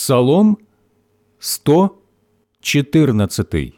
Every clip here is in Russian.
Псалом 114.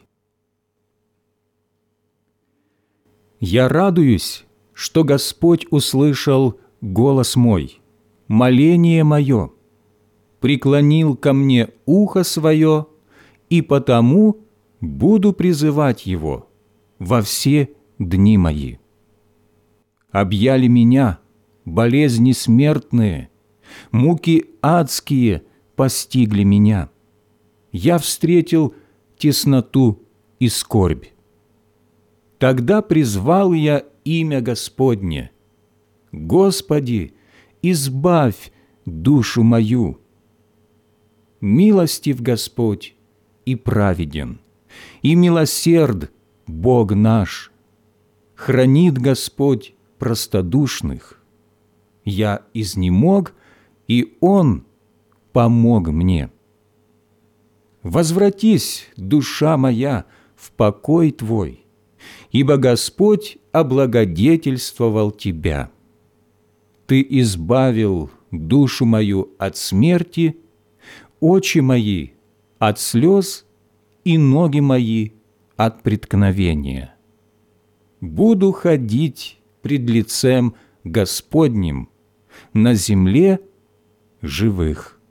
Я радуюсь, что Господь услышал голос мой, моление мое, преклонил ко мне ухо свое, и потому буду призывать Его во все дни мои. Объяли меня болезни смертные, муки адские постигли меня. Я встретил тесноту и скорбь. Тогда призвал я имя Господне: Господи, избавь душу мою. Милостив Господь и праведен, и милосерд Бог наш. Хранит Господь простодушных. Я изнемог, и Он помог мне. Возвратись, душа моя, в покой Твой, ибо Господь облагодетельствовал тебя. Ты избавил душу мою от смерти, очи мои от слез и ноги мои от преткновения. Буду ходить пред лицем Господним на земле живых.